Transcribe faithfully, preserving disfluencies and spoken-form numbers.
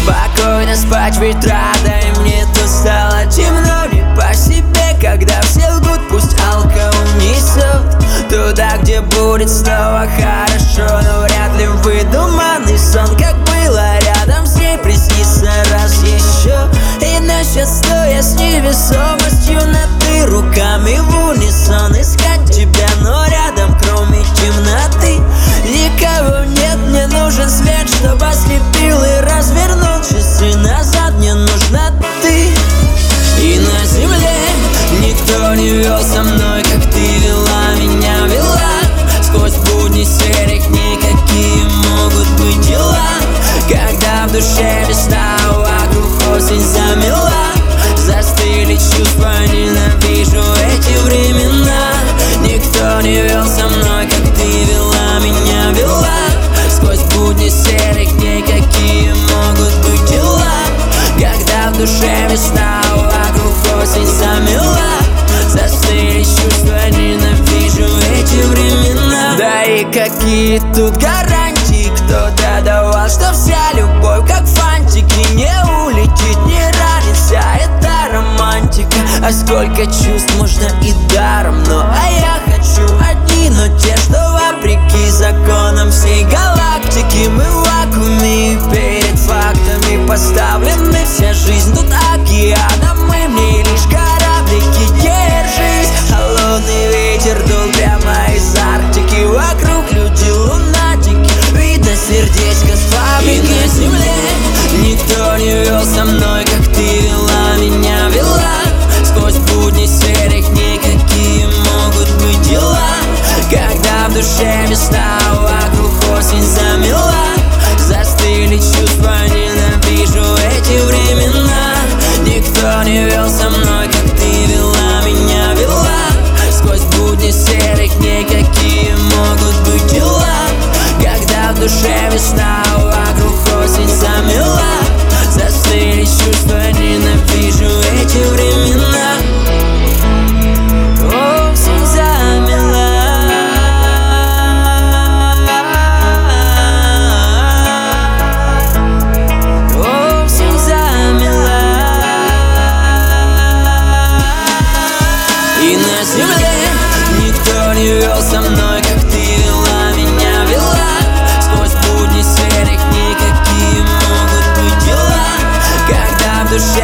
спокойно спать, ведь рада. И мне тут стало темно, не по себе, когда все лгут. Пусть алка унесет туда, где будет снова хорошо. Но вряд ли выдуманный сон, как было рядом с ней, приснится раз еще. И насчет стоя с невесомостью над ты, руками в унисон искать тебя, но рядом кроме темноты никого нет. Мне нужен свет, чтобы ослепил и развернул часы назад. Мне нужна ты. И на земле никто не вел со мной, как ты вела меня, вела. Сквозь будни серых дней какие могут быть дела, когда в душе весна, вокруг осень замела. Застыли чувства, ненавижу эти времена. Никто не вел со мной, как ты вела меня, вела. Сквозь будни серых дней какие могут быть дела, когда в душе весна, вокруг осень замела. Застыли чувства, ненавижу эти времена. Да и какие тут гарантии, кто-то давал, что вся любовь как фантики, не улетит, не ранится, это романтика. А сколько чувств можно и даром, но а я хочу одни, но те, что вопреки законам всей галактики. Мы в вакууме, перед фактами поставлены. Вся жизнь тут океаном, мы в ней лишь кораблики. Держись, холодный ветер дул прямо из Арктики. Вокруг люди лунатики, видно сердечко с фабрики. И на земле никто не вел со мной, как ты вела меня, вела. Сквозь будни серых дней какие могут быть дела, когда в душе весна, вокруг осень замела. Застыли чувства, ненавижу эти времена. Никто не вел со мной, как ты вела меня, вела. Сквозь будни серых дней какие могут быть дела, когда в душе весна, вокруг осень замела. Застыли чувства, ненавижу эти времена. Осень замела. Осень замела. И на земле никто не вел со мной, как ты вела меня, вела. Сквозь будни серых дней какие могут быть дела, когда в душе